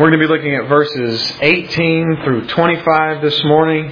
We're going to be looking at verses 18 through 25 this morning.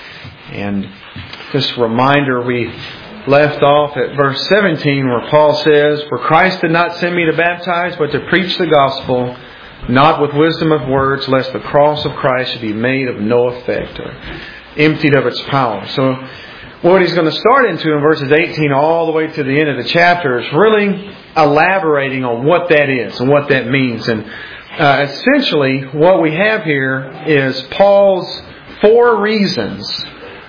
And just a reminder, we left off at verse 17 where Paul says, "For Christ did not send me to baptize, but to preach the gospel, not with wisdom of words, lest the cross of Christ should be made of no effect," or emptied of its power. So what he's going to start into in verses 18 all the way to the end of the chapter is really elaborating on what that is and what that means. And essentially what we have here is Paul's four reasons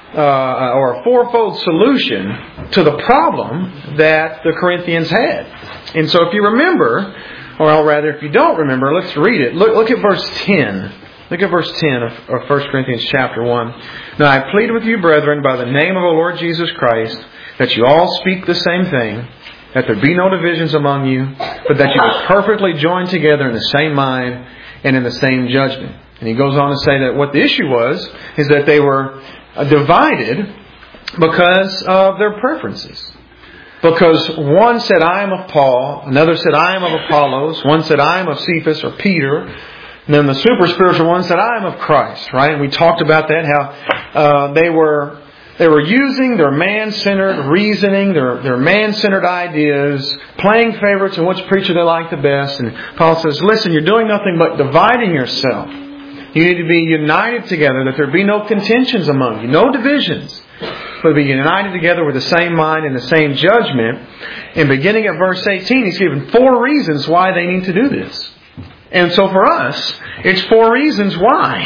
or a fourfold solution to the problem that the Corinthians had. And so if you remember, or rather if you don't remember, let's read it. Look at verse 10. Look at verse 10 of 1 Corinthians chapter 1. "Now I plead with you, brethren, by the name of the Lord Jesus Christ, that you all speak the same thing, that there be no divisions among you, but that you be perfectly joined together in the same mind and in the same judgment." And he goes on to say that what the issue was is that they were divided because of their preferences. Because one said, "I am of Paul," another said, "I am of Apollos," one said, "I am of Cephas or Peter," and then the super spiritual one said, "I am of Christ," right? And we talked about that, how they were using their man-centered reasoning, their man-centered ideas, playing favorites and which preacher they liked the best. And Paul says, listen, you're doing nothing but dividing yourself. You need to be united together, that there be no contentions among you, no divisions, but be united together with the same mind and the same judgment. And beginning at verse 18, he's given four reasons why they need to do this. And so for us, it's four reasons why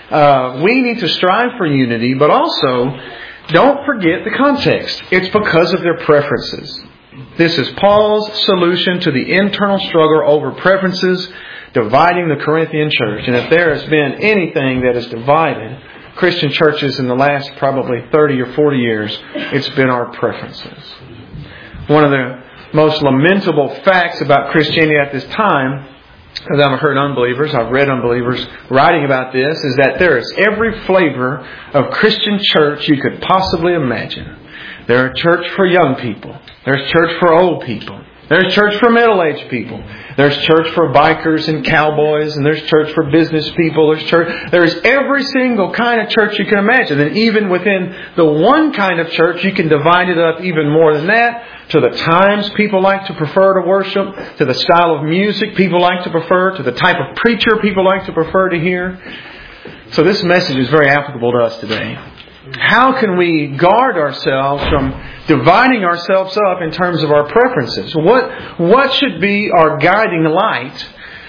we need to strive for unity, but also don't forget the context. It's because of their preferences. This is Paul's solution to the internal struggle over preferences dividing the Corinthian church. And if there has been anything that has divided Christian churches in the last probably 30 or 40 years, it's been our preferences. One of the most lamentable facts about Christianity at this time, as I've heard unbelievers, I've read unbelievers writing about this, is that there is every flavor of Christian church you could possibly imagine. There's church for young people. There's church for old people. There's church for middle-aged people. There's church for bikers and cowboys, and there's church for business people. There's every single kind of church you can imagine. And even within the one kind of church, you can divide it up even more than that, to the times people like to prefer to worship, to the style of music people like to prefer, to the type of preacher people like to prefer to hear. So this message is very applicable to us today. How can we guard ourselves from dividing ourselves up in terms of our preferences? What should be our guiding light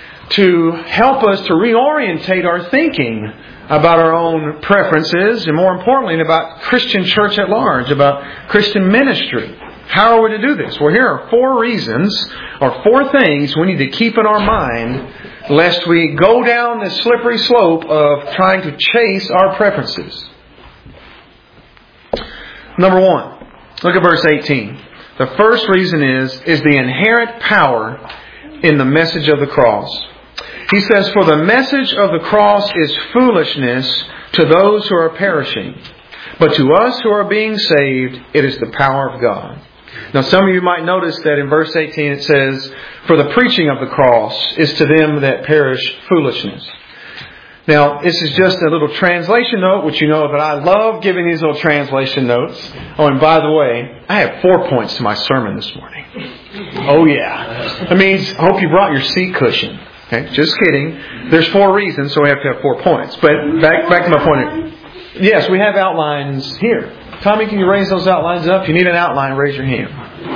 to help us to reorientate our thinking about our own preferences, and more importantly about Christian church at large, about Christian ministry? How are we to do this? Well, here are four reasons, or four things we need to keep in our mind lest we go down this slippery slope of trying to chase our preferences. Number one, look at verse 18. The first reason is the inherent power in the message of the cross. He says, "For the message of the cross is foolishness to those who are perishing, but to us who are being saved, it is the power of God." Now some of you might notice that in verse 18 it says, "For the preaching of the cross is to them that perish foolishness." Now, this is just a little translation note, which you know that I love giving these little translation notes. Oh, and by the way, I have 4 points to my sermon this morning. Oh, yeah. That means, I hope you brought your seat cushion. Okay, just kidding. There's 4 reasons, so we have to have 4 points. But back to my point. Yes, we have outlines here. Tommy, can you raise those outlines up? If you need an outline, raise your hand.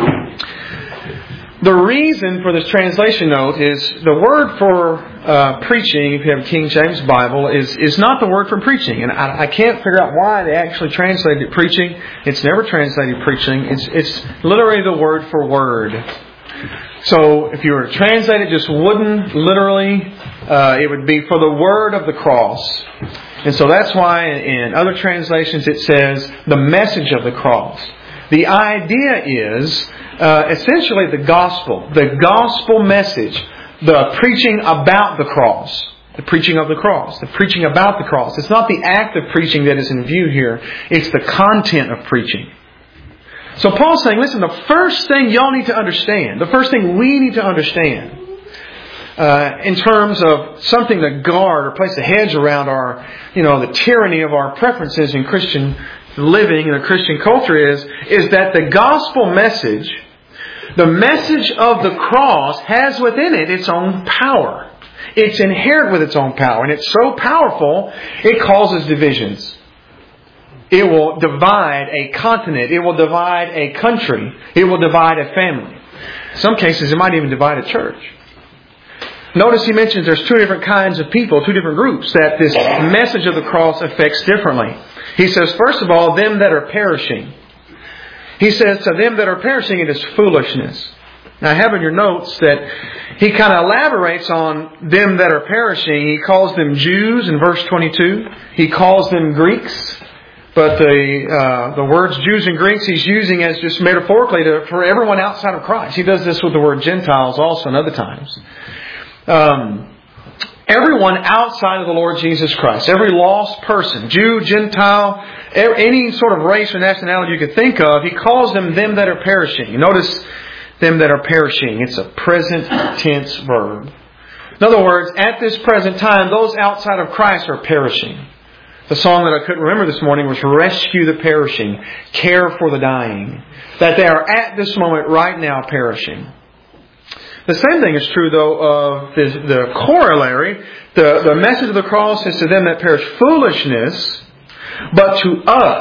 The reason for this translation note is the word for preaching, if you have a King James Bible, is not the word for preaching. And I can't figure out why they actually translated it preaching. It's never translated preaching. It's literally the word for word. So if you were to translate it just literally, it would be for the word of the cross. And so that's why in other translations it says the message of the cross. The idea is essentially the gospel message, the preaching about the cross, the preaching of the cross, the preaching about the cross. It's not the act of preaching that is in view here. It's the content of preaching. So Paul's saying, listen, the first thing y'all need to understand, the first thing we need to understand, in terms of something to guard or place a hedge around our, the tyranny of our preferences in Christian living and a Christian culture is that the gospel message, the message of the cross, has within it its own power. It's inherent with its own power. And it's so powerful, it causes divisions. It will divide a continent. It will divide a country. It will divide a family. In some cases, it might even divide a church. Notice he mentions there's two different kinds of people, two different groups that this message of the cross affects differently. He says, first of all, them that are perishing. He says to them that are perishing, it is foolishness. Now I have in your notes that he kind of elaborates on them that are perishing. He calls them Jews in verse 22. He calls them Greeks. But the words Jews and Greeks he's using as just metaphorically for everyone outside of Christ. He does this with the word Gentiles also in other times. Everyone outside of the Lord Jesus Christ, every lost person, Jew, Gentile, any sort of race or nationality you could think of, he calls them that are perishing. You notice them that are perishing. It's a present tense verb. In other words, at this present time, those outside of Christ are perishing. The song that I couldn't remember this morning was Rescue the Perishing, Care for the Dying. That they are at this moment right now perishing. The same thing is true, though, of the corollary. The message of the cross is to them that perish foolishness, but to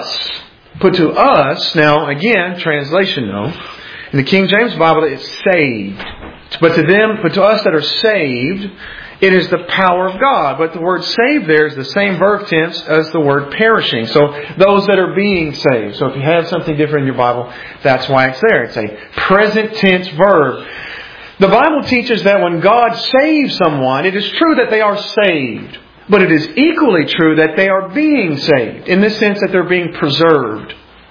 us, now again, translation though, in the King James Bible it's saved. But to us that are saved, it is the power of God. But the word saved there is the same verb tense as the word perishing. So those that are being saved. So if you have something different in your Bible, that's why it's there. It's a present tense verb. The Bible teaches that when God saves someone, it is true that they are saved. But it is equally true that they are being saved, in the sense that they're being preserved.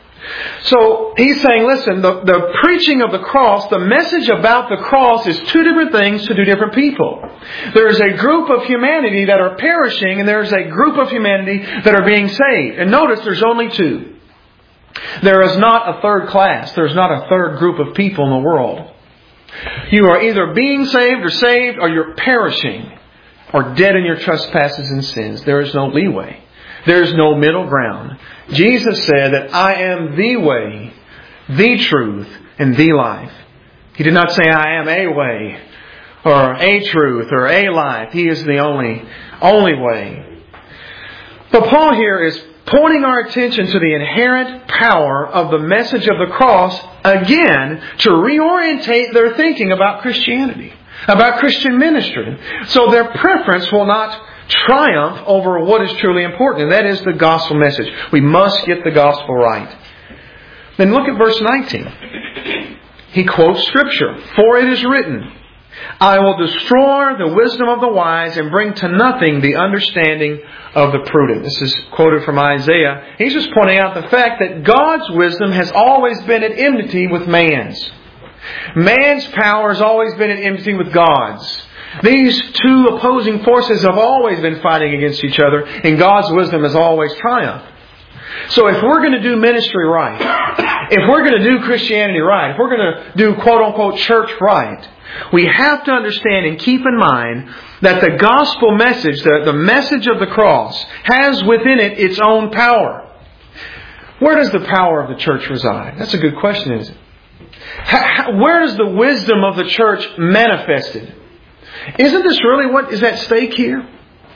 So he's saying, listen, the preaching of the cross, the message about the cross is two different things to two different people. There is a group of humanity that are perishing, and there is a group of humanity that are being saved. And notice there's only two. There is not a third class. There's not a third group of people in the world. You are either being saved, or you're perishing, or dead in your trespasses and sins. There is no leeway. There is no middle ground. Jesus said that I am the way, the truth, and the life. He did not say I am a way, or a truth, or a life. He is the only way. But Paul here is pointing our attention to the inherent power of the message of the cross, again, to reorientate their thinking about Christianity, about Christian ministry. So their preference will not triumph over what is truly important, and that is the gospel message. We must get the gospel right. Then look at verse 19. He quotes Scripture. For it is written, I will destroy the wisdom of the wise and bring to nothing the understanding of the prudent. This is quoted from Isaiah. He's just pointing out the fact that God's wisdom has always been at enmity with man's. Man's power has always been at enmity with God's. These two opposing forces have always been fighting against each other, and God's wisdom has always triumphed. So if we're going to do ministry right, if we're going to do Christianity right, if we're going to do quote-unquote church right, we have to understand and keep in mind that the gospel message, the message of the cross, has within it its own power. Where does the power of the church reside? That's a good question, isn't it? Where is the wisdom of the church manifested? Isn't this really what is at stake here?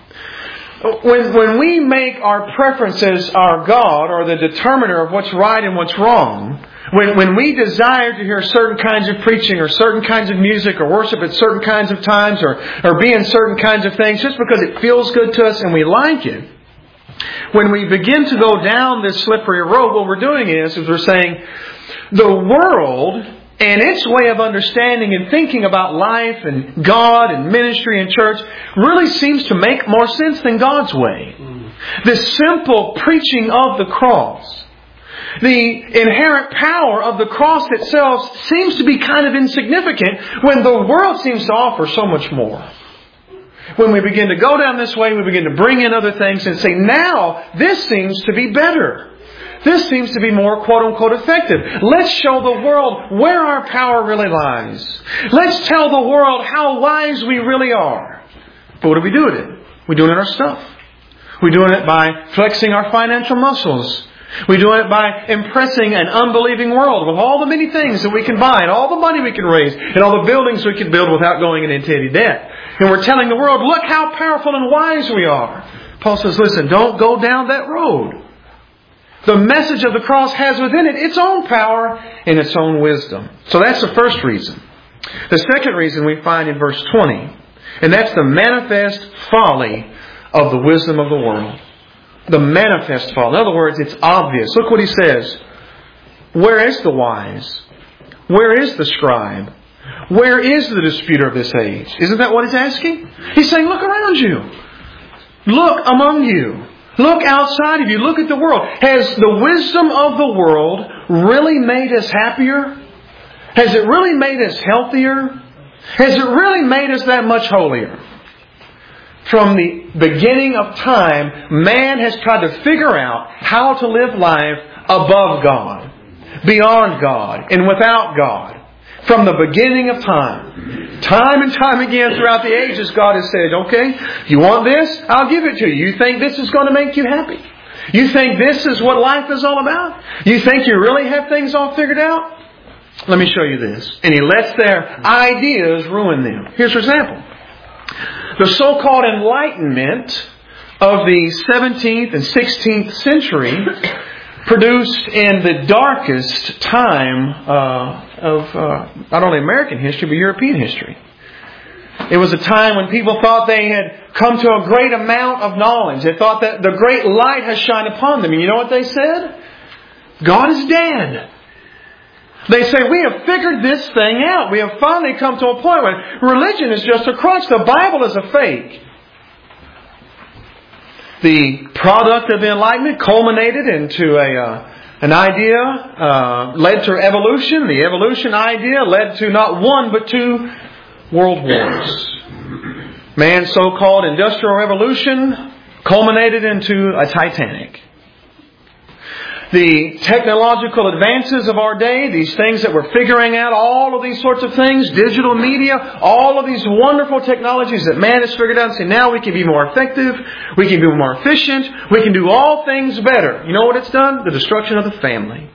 When we make our preferences our God, or the determiner of what's right and what's wrong, when we desire to hear certain kinds of preaching or certain kinds of music or worship at certain kinds of times or be in certain kinds of things just because it feels good to us and we like it, when we begin to go down this slippery road, what we're doing is we're saying the world and its way of understanding and thinking about life and God and ministry and church really seems to make more sense than God's way. The simple preaching of the cross, the inherent power of the cross itself seems to be kind of insignificant when the world seems to offer so much more. When we begin to go down this way, we begin to bring in other things and say, now this seems to be better. this seems to be more quote-unquote effective. Let's show the world where our power really lies. Let's tell the world how wise we really are. But what do we do with it? We do it in our stuff. We're doing it by flexing our financial muscles. We're doing it by impressing an unbelieving world with all the many things that we can buy and all the money we can raise and all the buildings we can build without going into any debt. And we're telling the world, look how powerful and wise we are. Paul says, listen, don't go down that road. The message of the cross has within it its own power and its own wisdom. So that's the first reason. The second reason we find in verse 20, and that's the manifest folly of the wisdom of the world. The manifest folly. In other words, it's obvious. Look what he says. Where is the wise? Where is the scribe? Where is the disputer of this age? Isn't that what he's asking? He's saying, look around you. Look among you. Look outside of you. Look at the world. Has the wisdom of the world really made us happier? Has it really made us healthier? Has it really made us that much holier? From the beginning of time, man has tried to figure out how to live life above God, beyond God, and without God. From the beginning of time. Time and time again throughout the ages, God has said, okay, you want this? I'll give it to you. You think this is going to make you happy? You think this is what life is all about? You think you really have things all figured out? Let me show you this. And He lets their ideas ruin them. Here's for example. The so-called Enlightenment of the 17th and 16th century produced in the darkest time of not only American history, but European history. It was a time when people thought they had come to a great amount of knowledge. They thought that the great light has shined upon them. And you know what they said? God is dead. They say, we have figured this thing out. We have finally come to a point where religion is just a crutch. The Bible is a fake. The product of the Enlightenment culminated into an idea, led to evolution. The evolution idea led to not one but two world wars. Man's so-called industrial revolution culminated into a Titanic. The technological advances of our day, these things that we're figuring out, all of these sorts of things, digital media, all of these wonderful technologies that man has figured out and say, now we can be more effective, we can be more efficient, we can do all things better. You know what it's done? The destruction of the family.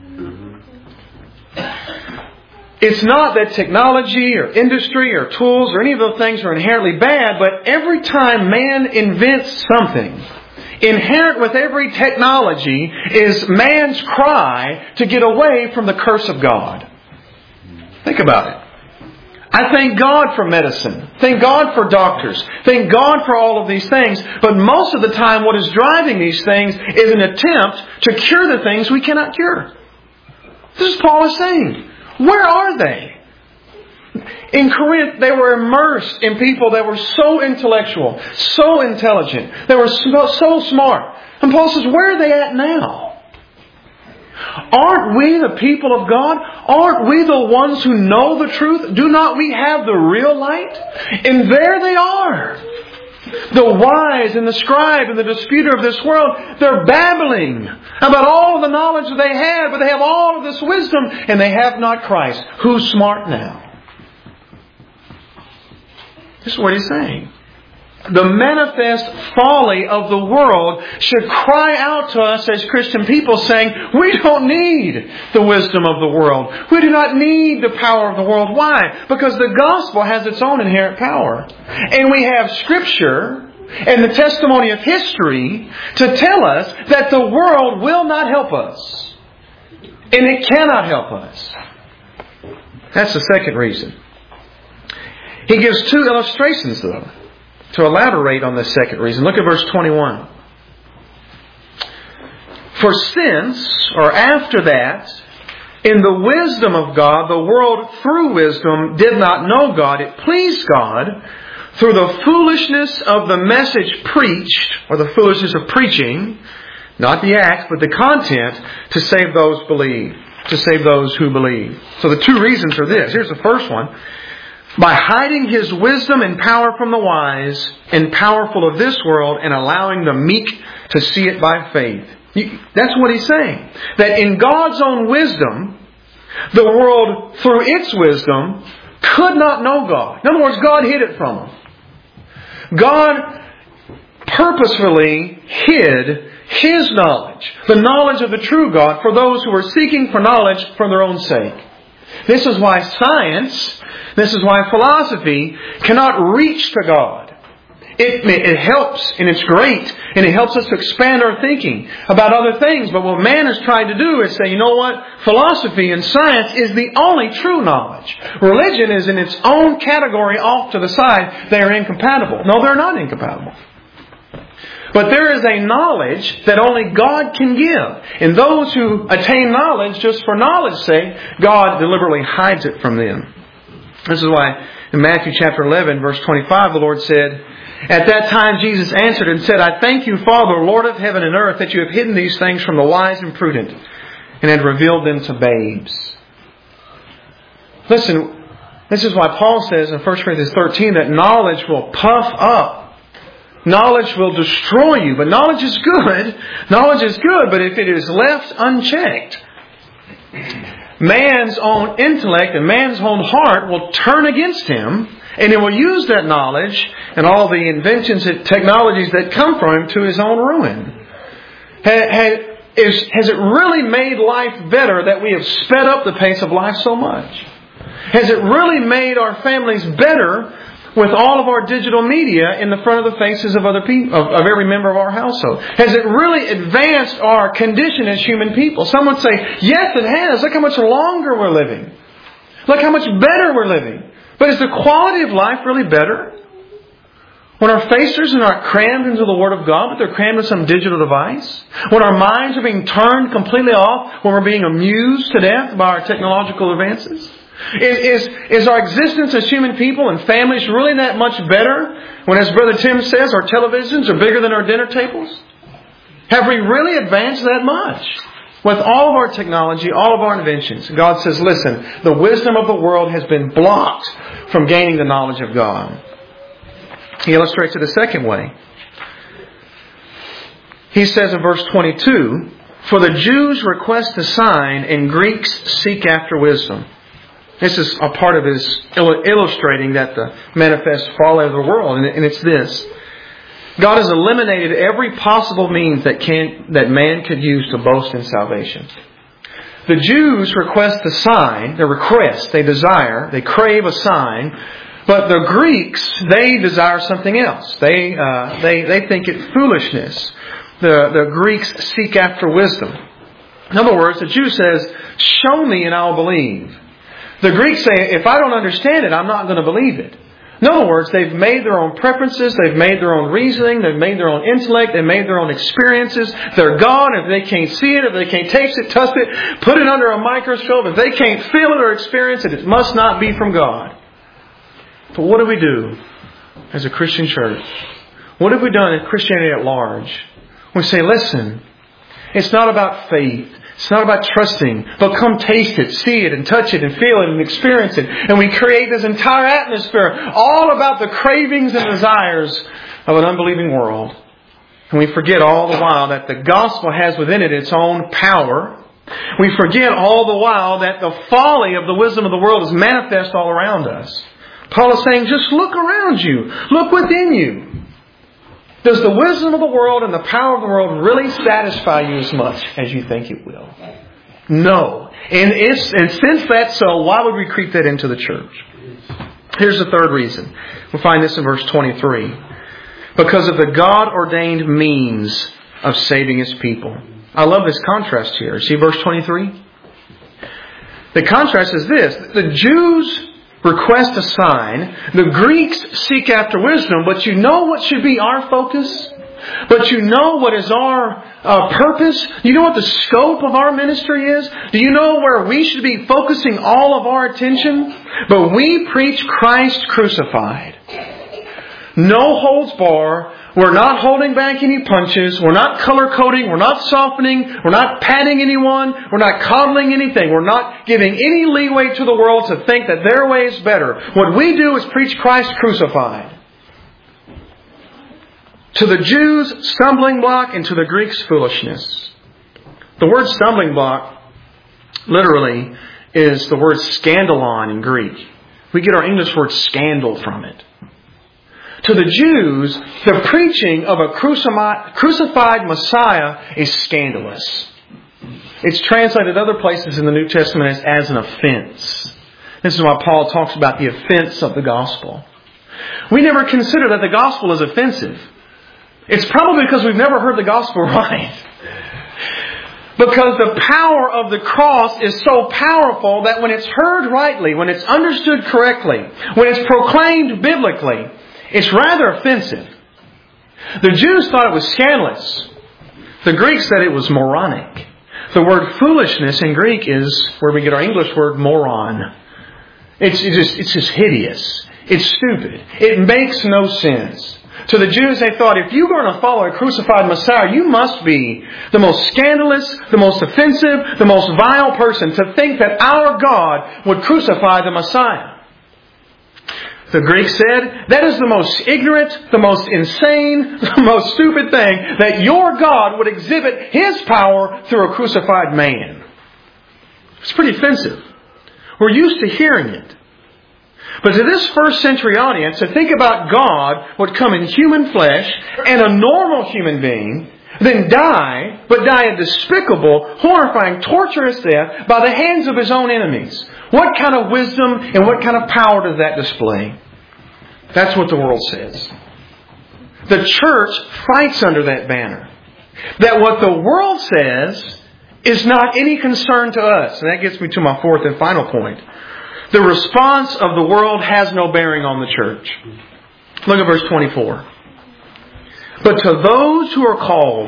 It's not that technology or industry or tools or any of those things are inherently bad, but every time man invents something, inherent with every technology is man's cry to get away from the curse of God. Think about it. I thank God for medicine. Thank God for doctors. Thank God for all of these things. But most of the time what is driving these things is an attempt to cure the things we cannot cure. This is Paul is saying. Where are they? In Corinth, they were immersed in people that were so intellectual, so intelligent. They were so smart. And Paul says, where are they at now? Aren't we the people of God? Aren't we the ones who know the truth? Do not we have the real light? And there they are. The wise and the scribe and the disputer of this world, they're babbling about all of the knowledge that they have, but they have all of this wisdom and they have not Christ. Who's smart now? This is what he's saying. The manifest folly of the world should cry out to us as Christian people saying, we don't need the wisdom of the world. We do not need the power of the world. Why? Because the gospel has its own inherent power. And we have Scripture and the testimony of history to tell us that the world will not help us. And it cannot help us. That's the second reason. He gives two illustrations, though, to elaborate on this second reason. Look at verse 21. For since, or after that, in the wisdom of God, the world through wisdom did not know God, it pleased God through the foolishness of the message preached, or the foolishness of preaching, not the act, but the content, to save those who believe. So the two reasons are this. Here's the first one. By hiding His wisdom and power from the wise and powerful of this world and allowing the meek to see it by faith. That's what he's saying. That in God's own wisdom, the world, through its wisdom, could not know God. In other words, God hid it from them. God purposefully hid His knowledge, the knowledge of the true God, for those who were seeking for knowledge for their own sake. This is why science, this is why philosophy cannot reach to God. It helps, and it's great, and it helps us to expand our thinking about other things. But what man has tried to do is say, you know what? Philosophy and science is the only true knowledge. Religion is in its own category off to the side. They are incompatible. No, they're not incompatible. But there is a knowledge that only God can give. And those who attain knowledge just for knowledge's sake, God deliberately hides it from them. This is why in Matthew chapter 11, verse 25, the Lord said, "At that time Jesus answered and said, I thank you, Father, Lord of heaven and earth, that you have hidden these things from the wise and prudent and had revealed them to babes." Listen, this is why Paul says in 1 Corinthians 13 that knowledge will puff up. Knowledge will destroy you. But knowledge is good. Knowledge is good, but if it is left unchecked, man's own intellect and man's own heart will turn against him, and he will use that knowledge and all the inventions and technologies that come from him to his own ruin. Has it really made life better that we have sped up the pace of life so much? Has it really made our families better with all of our digital media in the front of the faces of other people, of every member of our household? Has it really advanced our condition as human people? Some would say, yes, it has. Look how much longer we're living. Look how much better we're living. But is the quality of life really better? When our faces are not crammed into the Word of God, but they're crammed with some digital device? When our minds are being turned completely off, when we're being amused to death by our technological advances? Is our existence as human people and families really that much better when, as Brother Tim says, our televisions are bigger than our dinner tables? Have we really advanced that much? With all of our technology, all of our inventions, God says, listen, the wisdom of the world has been blocked from gaining the knowledge of God. He illustrates it a second way. He says in verse 22, "For the Jews request a sign, and Greeks seek after wisdom." This is a part of his illustrating that the manifest folly of the world. And it's this. God has eliminated every possible means that man could use to boast in salvation. The Jews request the sign, they desire, they crave a sign. But the Greeks, they desire something else. They think it foolishness. The Greeks seek after wisdom. In other words, the Jew says, show me and I'll believe. The Greeks say, if I don't understand it, I'm not going to believe it. In other words, they've made their own preferences, they've made their own reasoning, they've made their own intellect, they've made their own experiences. They're gone. If they can't see it, if they can't taste it, touch it, put it under a microscope, if they can't feel it or experience it, it must not be from God. But what do we do as a Christian church? What have we done in Christianity at large? We say, listen, it's not about faith. It's not about trusting, but come taste it, see it, and touch it, and feel it, and experience it. And we create this entire atmosphere all about the cravings and desires of an unbelieving world. And we forget all the while that the gospel has within it its own power. We forget all the while that the folly of the wisdom of the world is manifest all around us. Paul is saying, just look around you. Look within you. Does the wisdom of the world and the power of the world really satisfy you as much as you think it will? No. And since that's so, why would we creep that into the church? Here's the third reason. We'll find this in verse 23. Because of the God-ordained means of saving His people. I love this contrast here. See verse 23? The contrast is this. The Jews request a sign. The Greeks seek after wisdom. But you know what should be our focus? But you know what is our purpose? You know what the scope of our ministry is? Do you know where we should be focusing all of our attention? But we preach Christ crucified. No holds bar. We're not holding back any punches. We're not color coding. We're not softening. We're not patting anyone. We're not coddling anything. We're not giving any leeway to the world to think that their way is better. What we do is preach Christ crucified. To the Jews, stumbling block, and to the Greeks, foolishness. The word stumbling block literally is the word scandalon in Greek. We get our English word scandal from it. To the Jews, the preaching of a crucified Messiah is scandalous. It's translated other places in the New Testament as an offense. This is why Paul talks about the offense of the gospel. We never consider that the gospel is offensive. It's probably because we've never heard the gospel right. Because the power of the cross is so powerful that when it's heard rightly, when it's understood correctly, when it's proclaimed biblically, it's rather offensive. The Jews thought it was scandalous. The Greeks said it was moronic. The word foolishness in Greek is where we get our English word moron. It's just hideous. It's stupid. It makes no sense. To the Jews, they thought, if you're going to follow a crucified Messiah, you must be the most scandalous, the most offensive, the most vile person to think that our God would crucify the Messiah. The Greeks said, that is the most ignorant, the most insane, the most stupid thing, that your God would exhibit His power through a crucified man. It's pretty offensive. We're used to hearing it. But to this first century audience, to think about God would come in human flesh and a normal human being, then die, but die a despicable, horrifying, torturous death by the hands of His own enemies. What kind of wisdom and what kind of power does that display? That's what the world says. The church fights under that banner. That what the world says is not any concern to us. And that gets me to my fourth and final point. The response of the world has no bearing on the church. Look at verse 24. But to those who are called,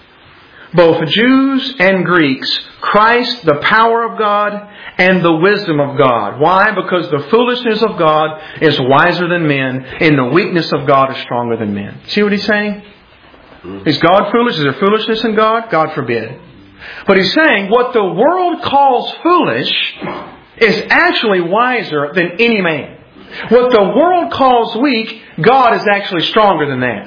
both Jews and Greeks, Christ, the power of God and the wisdom of God. Why? Because the foolishness of God is wiser than men, and the weakness of God is stronger than men. See what he's saying? Is God foolish? Is there foolishness in God? God forbid. But he's saying what the world calls foolish is actually wiser than any man. What the world calls weak, God is actually stronger than that.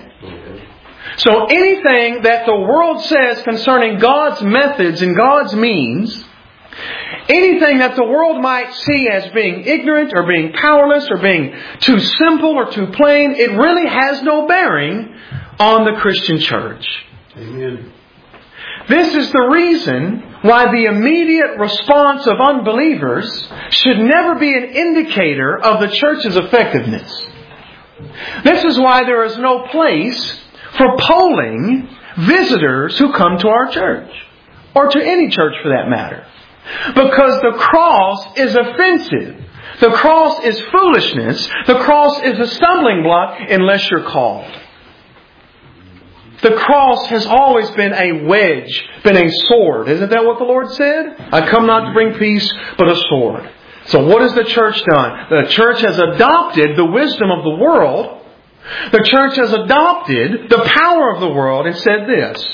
So anything that the world says concerning God's methods and God's means, anything that the world might see as being ignorant or being powerless or being too simple or too plain, it really has no bearing on the Christian church. Amen. This is the reason why the immediate response of unbelievers should never be an indicator of the church's effectiveness. This is why there is no place for polling visitors who come to our church, or to any church for that matter. Because the cross is offensive. The cross is foolishness. The cross is a stumbling block unless you're called. The cross has always been a wedge, been a sword. Isn't that what the Lord said? I come not to bring peace, but a sword. So what has the church done? The church has adopted the wisdom of the world. The church has adopted the power of the world and said this: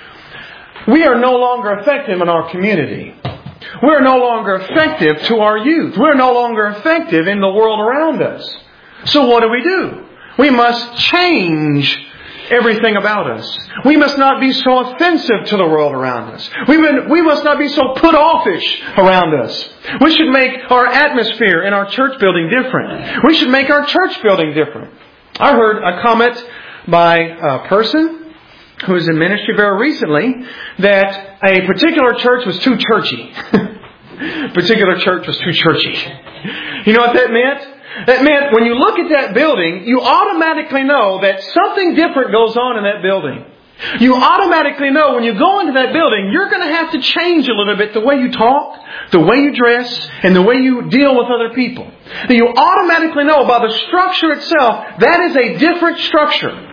we are no longer effective in our community. We're no longer effective to our youth. We're no longer effective in the world around us. So what do? We must change everything about us. We must not be so offensive to the world around us. We must not be so put offish around us. We should make our atmosphere in our church building different. We should make our church building different. I heard a comment by a person who was in ministry very recently that a particular church was too churchy. Particular church was too churchy. You know what that meant? That meant when you look at that building, you automatically know that something different goes on in that building. You automatically know when you go into that building, you're going to have to change a little bit the way you talk, the way you dress, and the way you deal with other people. That you automatically know by the structure itself, that is a different structure.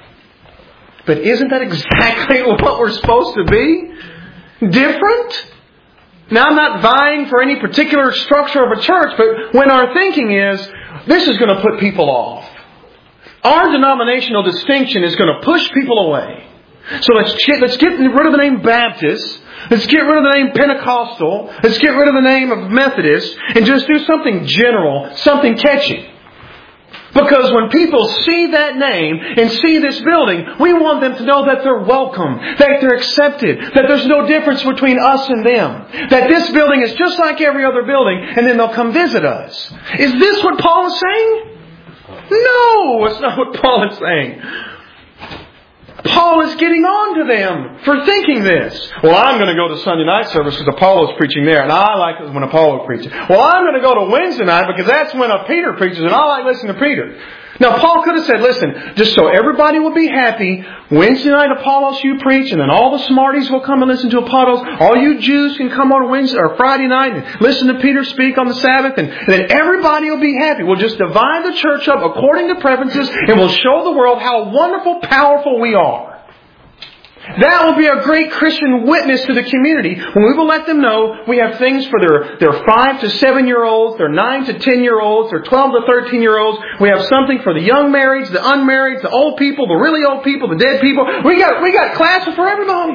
But isn't that exactly what we're supposed to be? Different? Now, I'm not vying for any particular structure of a church, but when our thinking is, this is going to put people off. Our denominational distinction is going to push people away. So let's get rid of the name Baptist. Let's get rid of the name Pentecostal. Let's get rid of the name of Methodist and just do something general, something catchy. Because when people see that name and see this building, we want them to know that they're welcome, that they're accepted, that there's no difference between us and them, that this building is just like every other building, and then they'll come visit us. Is this what Paul is saying? No, it's not what Paul is saying. Paul is getting on to them for thinking this. Well, I'm going to go to Sunday night service because Apollo's preaching there, and I like it when Apollo preaches. Well, I'm going to go to Wednesday night because that's when Peter preaches, and I like listening to Peter. Now, Paul could have said, listen, just so everybody will be happy, Wednesday night Apollos you preach, and then all the smarties will come and listen to Apollos. All you Jews can come on Wednesday or Friday night and listen to Peter speak on the Sabbath, and then everybody will be happy. We'll just divide the church up according to preferences, and we'll show the world how wonderful, powerful we are. That will be a great Christian witness to the community when we will let them know we have things for their 5 to 7-year-olds, their 9 to 10-year-olds, their 12 to 13-year-olds. We have something for the young marrieds, the unmarrieds, the old people, the really old people, the dead people. We got classes for everybody.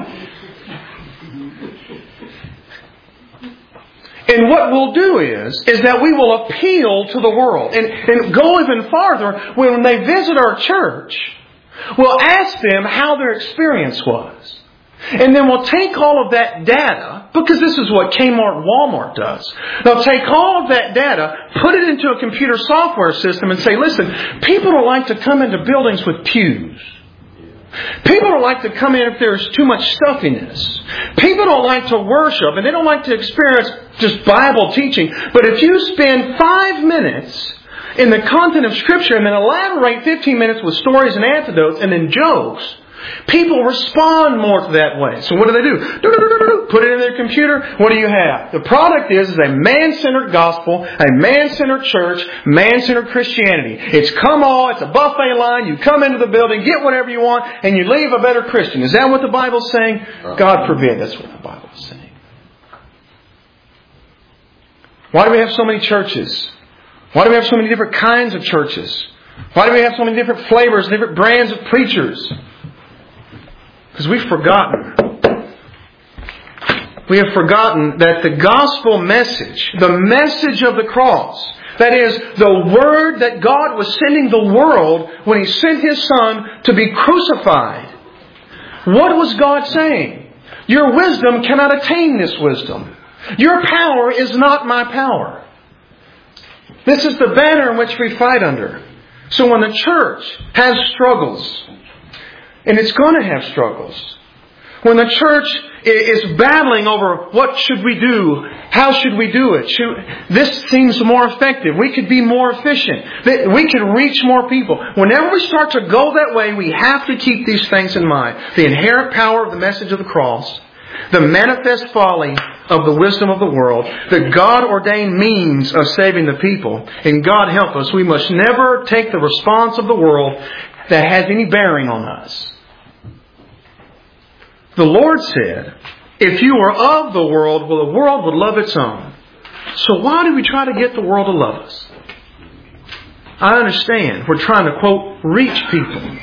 And what we'll do is that we will appeal to the world and go even farther. When they visit our church, we'll ask them how their experience was. And then we'll take all of that data, because this is what Kmart and Walmart does. They'll take all of that data, put it into a computer software system and say, listen, people don't like to come into buildings with pews. People don't like to come in if there's too much stuffiness. People don't like to worship, and they don't like to experience just Bible teaching. But if you spend 5 minutes in the content of Scripture and then elaborate 15 minutes with stories and anecdotes and then jokes, people respond more to that way. So what do? Put it in their computer. What do you have? The product is a man-centered gospel, a man-centered church, man-centered Christianity. It's come all. It's a buffet line. You come into the building, get whatever you want, and you leave a better Christian. Is that what the Bible's saying? God forbid that's what the Bible's saying. Why do we have so many churches? Why do we have so many different kinds of churches? Why do we have so many different flavors, different brands of preachers? Because we've forgotten. We have forgotten that the gospel message, the message of the cross, that is, the word that God was sending the world when He sent His Son to be crucified. What was God saying? Your wisdom cannot attain this wisdom. Your power is not my power. This is the banner in which we fight under. So when the church has struggles, and it's going to have struggles, when the church is battling over what should we do, how should we do it, this seems more effective, we could be more efficient, we could reach more people. Whenever we start to go that way, we have to keep these things in mind. The inherent power of the message of the cross, the manifest folly of the wisdom of the world, the God-ordained means of saving the people. And God help us, we must never take the response of the world that has any bearing on us. The Lord said, if you were of the world, well, the world would love its own. So why do we try to get the world to love us? I understand. We're trying to, quote, reach people.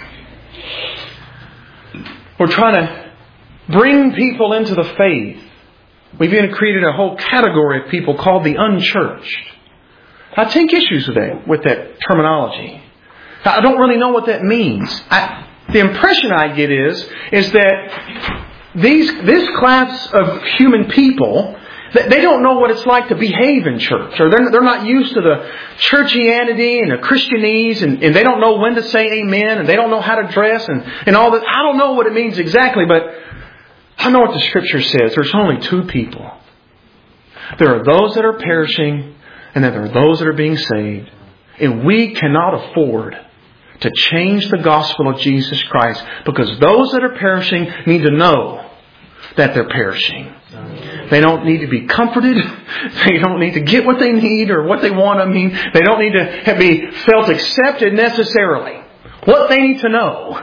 We're trying to bring people into the faith. We've even created a whole category of people called the unchurched. I take issues with that terminology. I don't really know what that means. The impression I get is that this class of human people, they don't know what it's like to behave in church, or they're not used to the churchianity and the Christianese, and they don't know when to say amen, and they don't know how to dress and all that. I don't know what it means exactly, but I know what the Scripture says. There's only two people. There are those that are perishing, and then there are those that are being saved. And we cannot afford to change the gospel of Jesus Christ, because those that are perishing need to know that they're perishing. They don't need to be comforted. They don't need to get what they need or what they want. They don't need to be felt accepted necessarily. What they need to know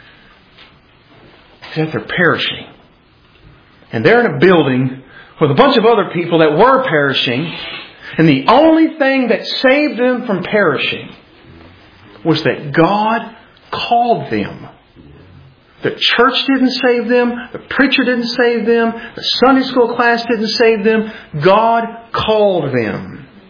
is that they're perishing. And they're in a building with a bunch of other people that were perishing. And the only thing that saved them from perishing was that God called them. The church didn't save them. The preacher didn't save them. The Sunday school class didn't save them. God called them.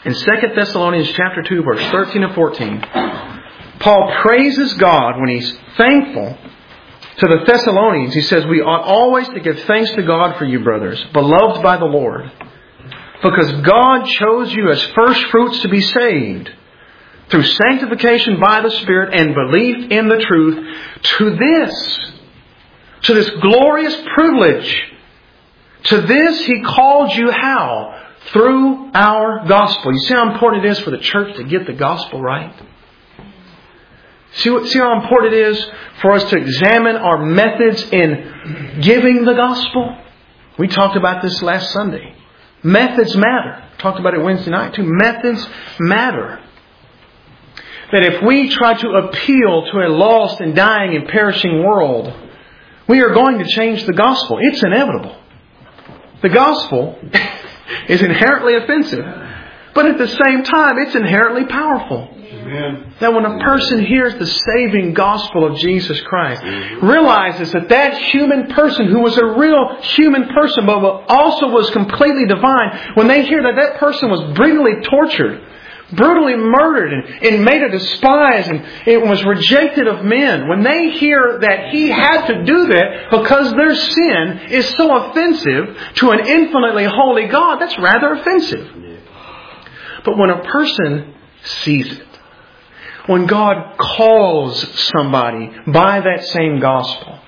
In 2 Thessalonians chapter 2, verse 13 and 14, Paul praises God when he's thankful to the Thessalonians. He says, we ought always to give thanks to God for you, brothers, beloved by the Lord, because God chose you as first fruits to be saved through sanctification by the Spirit and belief in the truth, to this glorious privilege. To this He called you how? Through our gospel. You see how important it is for the church to get the gospel right? See how important it is for us to examine our methods in giving the gospel? We talked about this last Sunday. Methods matter. Talked about it Wednesday night too. Methods matter. That if we try to appeal to a lost and dying and perishing world, we are going to change the gospel. It's inevitable. The gospel is inherently offensive, but at the same time, it's inherently powerful. Amen. That when a person hears the saving gospel of Jesus Christ, realizes that human person who was a real human person, but also was completely divine, when they hear that person was brutally tortured, brutally murdered and made a despise and it was rejected of men. When they hear that He had to do that because their sin is so offensive to an infinitely holy God, that's rather offensive. But when a person sees it, when God calls somebody by that same gospel,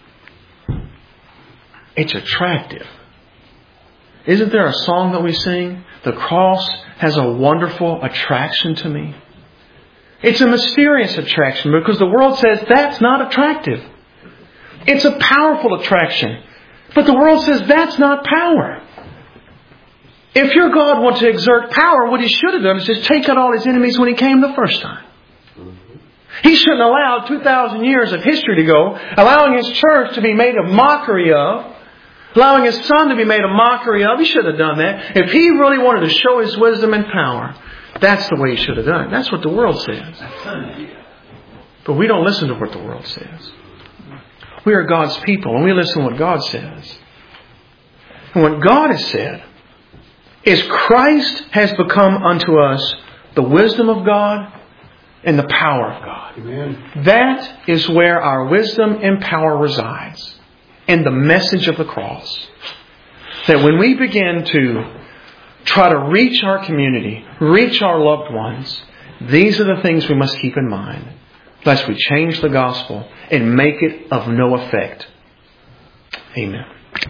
it's attractive. Isn't there a song that we sing? The cross has a wonderful attraction to me. It's a mysterious attraction because the world says that's not attractive. It's a powerful attraction. But the world says that's not power. If your God wanted to exert power, what He should have done is just take out all His enemies when He came the first time. He shouldn't allow 2,000 years of history to go, allowing His church to be made a mockery of, allowing His Son to be made a mockery of. He should have done that. If He really wanted to show His wisdom and power, that's the way He should have done it. That's what the world says. But we don't listen to what the world says. We are God's people and we listen to what God says. And what God has said is Christ has become unto us the wisdom of God and the power of God. Amen. That is where our wisdom and power resides. In the message of the cross. That when we begin to try to reach our community, reach our loved ones, these are the things we must keep in mind, lest we change the gospel and make it of no effect. Amen.